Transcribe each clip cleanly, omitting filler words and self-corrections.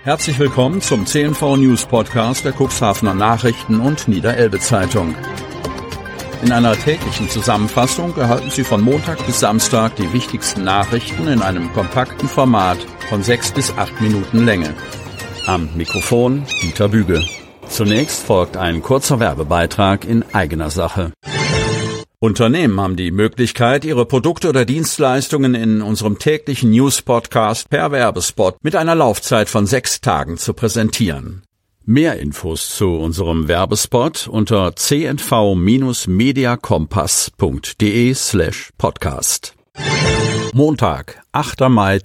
Herzlich willkommen zum CNV News Podcast der Cuxhavener Nachrichten und Niederelbe Zeitung. In einer täglichen Zusammenfassung erhalten Sie von Montag bis Samstag die wichtigsten Nachrichten in einem kompakten Format von 6 bis 8 Minuten Länge. Am Mikrofon Dieter Büge. Zunächst folgt ein kurzer Werbebeitrag in eigener Sache. Unternehmen haben die Möglichkeit, ihre Produkte oder Dienstleistungen in unserem täglichen News-Podcast per Werbespot mit einer Laufzeit von 6 Tagen zu präsentieren. Mehr Infos zu unserem Werbespot unter cnv-mediakompass.de/podcast. Montag, 8. Mai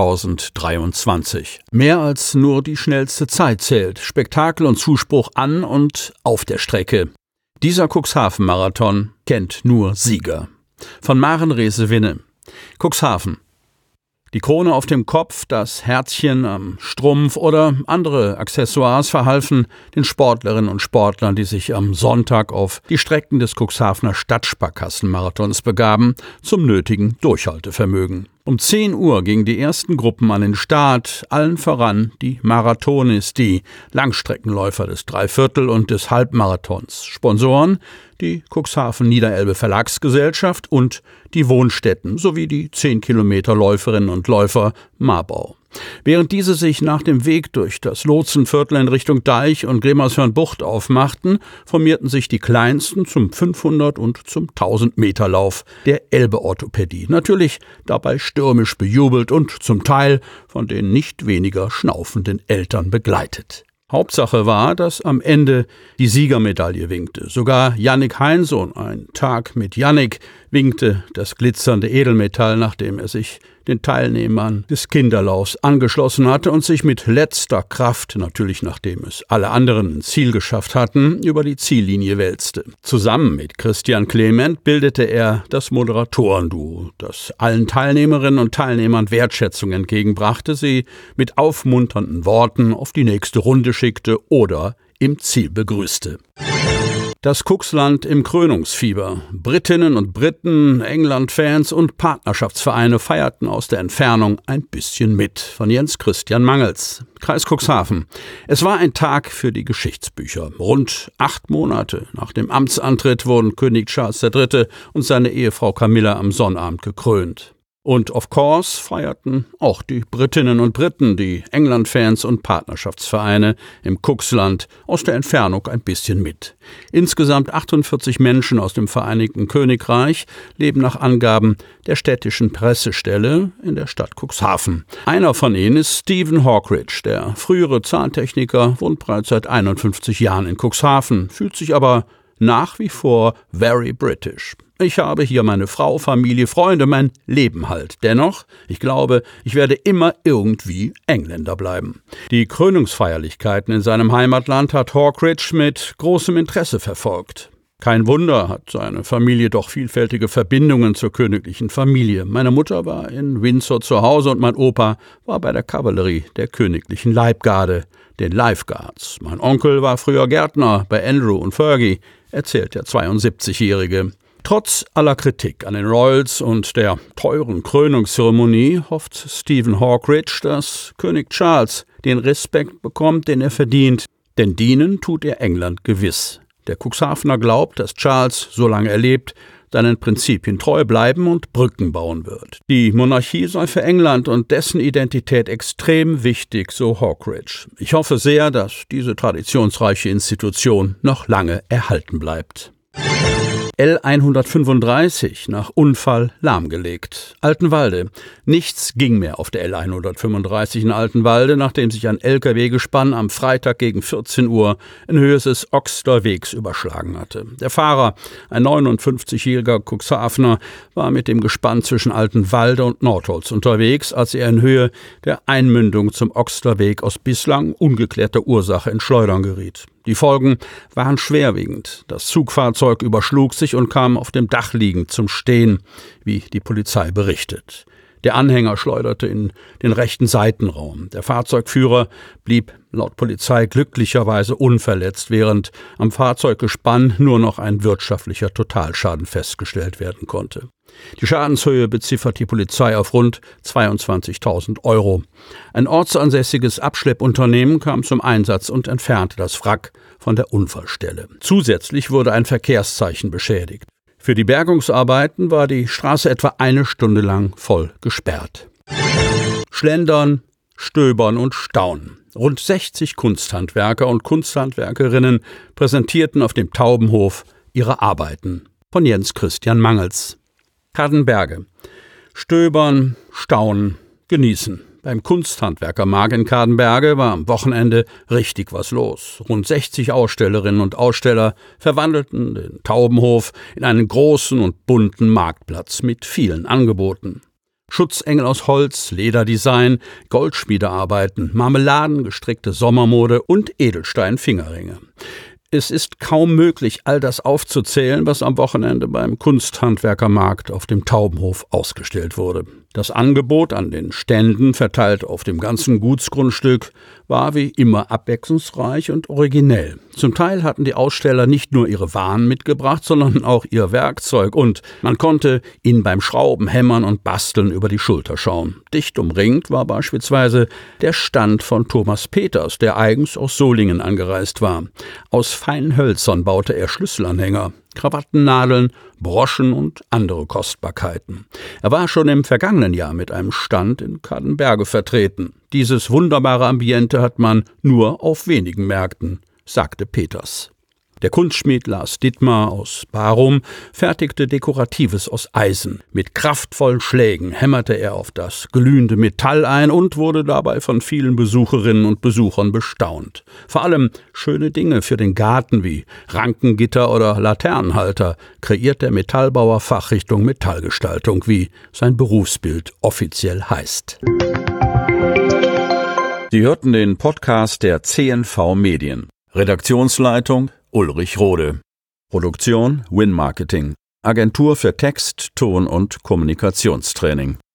2023. Mehr als nur die schnellste Zeit zählt. Spektakel und Zuspruch an und auf der Strecke. Dieser Cuxhaven-Marathon kennt nur Sieger. Von Maren Reese-Winne. Cuxhaven. Die Krone auf dem Kopf, das Herzchen am Strumpf oder andere Accessoires verhalfen den Sportlerinnen und Sportlern, die sich am Sonntag auf die Strecken des Cuxhavener Stadtsparkassenmarathons begaben, zum nötigen Durchhaltevermögen. Um 10 Uhr gingen die ersten Gruppen an den Start, allen voran die Marathonis, die Langstreckenläufer des Dreiviertel- und des Halbmarathons. Sponsoren die Cuxhaven Niederelbe Verlagsgesellschaft und die Wohnstätten sowie die 10 Kilometer Läuferinnen und Läufer Marbau. Während diese sich nach dem Weg durch das Lotsenviertel in Richtung Deich und Gremershörnbucht aufmachten, formierten sich die Kleinsten zum 500 und zum 1000 Meter Lauf der Elbe-Orthopädie. Natürlich dabei stürmisch bejubelt und zum Teil von den nicht weniger schnaufenden Eltern begleitet. Hauptsache war, dass am Ende die Siegermedaille winkte. Sogar Jannik Heinsohn, ein Tag mit Jannik, winkte das glitzernde Edelmetall, nachdem er sich den Teilnehmern des Kinderlaufs angeschlossen hatte und sich mit letzter Kraft, natürlich nachdem es alle anderen ins Ziel geschafft hatten, über die Ziellinie wälzte. Zusammen mit Christian Clement bildete er das Moderatorenduo, das allen Teilnehmerinnen und Teilnehmern Wertschätzung entgegenbrachte, sie mit aufmunternden Worten auf die nächste Runde schickte oder im Ziel begrüßte. Das Cuxland im Krönungsfieber. Britinnen und Briten, England-Fans und Partnerschaftsvereine feierten aus der Entfernung ein bisschen mit. Von Jens Christian Mangels, Kreis Cuxhaven. Es war ein Tag für die Geschichtsbücher. Rund 8 Monate nach dem Amtsantritt wurden König Charles III. Und seine Ehefrau Camilla am Sonnabend gekrönt. Und of course feierten auch die Britinnen und Briten, die England-Fans und Partnerschaftsvereine im Cuxland aus der Entfernung ein bisschen mit. Insgesamt 48 Menschen aus dem Vereinigten Königreich leben nach Angaben der städtischen Pressestelle in der Stadt Cuxhaven. Einer von ihnen ist Stephen Hawkridge, der frühere Zahntechniker, wohnt bereits seit 51 Jahren in Cuxhaven, fühlt sich aber nach wie vor very British. Ich habe hier meine Frau, Familie, Freunde, mein Leben halt. Dennoch, ich glaube, ich werde immer irgendwie Engländer bleiben. Die Krönungsfeierlichkeiten in seinem Heimatland hat Hawkridge mit großem Interesse verfolgt. Kein Wunder, hat seine Familie doch vielfältige Verbindungen zur königlichen Familie. Meine Mutter war in Windsor zu Hause und mein Opa war bei der Kavallerie der königlichen Leibgarde, den Lifeguards. Mein Onkel war früher Gärtner bei Andrew und Fergie, erzählt der 72-Jährige. Trotz aller Kritik an den Royals und der teuren Krönungszeremonie hofft Stephen Hawkridge, dass König Charles den Respekt bekommt, den er verdient, denn dienen tut er England gewiss. Der Cuxhavener glaubt, dass Charles, solange er lebt, seinen Prinzipien treu bleiben und Brücken bauen wird. Die Monarchie sei für England und dessen Identität extrem wichtig, so Hawkridge. Ich hoffe sehr, dass diese traditionsreiche Institution noch lange erhalten bleibt. L135 nach Unfall lahmgelegt. Altenwalde. Nichts ging mehr auf der L135 in Altenwalde, nachdem sich ein LKW-Gespann am Freitag gegen 14 Uhr in Höhe des Oxter Wegs überschlagen hatte. Der Fahrer, ein 59-jähriger Cuxhavener, war mit dem Gespann zwischen Altenwalde und Nordholz unterwegs, als er in Höhe der Einmündung zum Oxter Weg aus bislang ungeklärter Ursache ins Schleudern geriet. Die Folgen waren schwerwiegend. Das Zugfahrzeug überschlug sich und kam auf dem Dach liegend zum Stehen, wie die Polizei berichtet. Der Anhänger schleuderte in den rechten Seitenraum. Der Fahrzeugführer blieb laut Polizei glücklicherweise unverletzt, während am Fahrzeuggespann nur noch ein wirtschaftlicher Totalschaden festgestellt werden konnte. Die Schadenshöhe beziffert die Polizei auf rund 22.000 €. Ein ortsansässiges Abschleppunternehmen kam zum Einsatz und entfernte das Wrack von der Unfallstelle. Zusätzlich wurde ein Verkehrszeichen beschädigt. Für die Bergungsarbeiten war die Straße etwa eine Stunde lang voll gesperrt. Schlendern, Stöbern und Staunen. Rund 60 Kunsthandwerker und Kunsthandwerkerinnen präsentierten auf dem Taubenhof ihre Arbeiten. Von Jens Christian Mangels. Cadenberge. Stöbern, staunen, genießen. Beim Kunsthandwerkermarkt in Cadenberge war am Wochenende richtig was los. Rund 60 Ausstellerinnen und Aussteller verwandelten den Taubenhof in einen großen und bunten Marktplatz mit vielen Angeboten. Schutzengel aus Holz, Lederdesign, Goldschmiedearbeiten, Marmeladen, gestrickte Sommermode und Edelstein-Fingerringe. Es ist kaum möglich, all das aufzuzählen, was am Wochenende beim Kunsthandwerkermarkt auf dem Taubenhof ausgestellt wurde. Das Angebot an den Ständen, verteilt auf dem ganzen Gutsgrundstück, war wie immer abwechslungsreich und originell. Zum Teil hatten die Aussteller nicht nur ihre Waren mitgebracht, sondern auch ihr Werkzeug, und man konnte ihnen beim Schrauben, Hämmern und Basteln über die Schulter schauen. Dicht umringt war beispielsweise der Stand von Thomas Peters, der eigens aus Solingen angereist war. Aus feinen Hölzern baute er Schlüsselanhänger, Krawattennadeln, Broschen und andere Kostbarkeiten. Er war schon im vergangenen Jahr mit einem Stand in Cadenberge vertreten. Dieses wunderbare Ambiente hat man nur auf wenigen Märkten, sagte Peters. Der Kunstschmied Lars Dittmar aus Barum fertigte Dekoratives aus Eisen. Mit kraftvollen Schlägen hämmerte er auf das glühende Metall ein und wurde dabei von vielen Besucherinnen und Besuchern bestaunt. Vor allem schöne Dinge für den Garten wie Rankengitter oder Laternenhalter kreiert der Metallbauer Fachrichtung Metallgestaltung, wie sein Berufsbild offiziell heißt. Sie hörten den Podcast der CNV Medien. Redaktionsleitung Ulrich Rode. Produktion Win Marketing. Agentur für Text, Ton und Kommunikationstraining.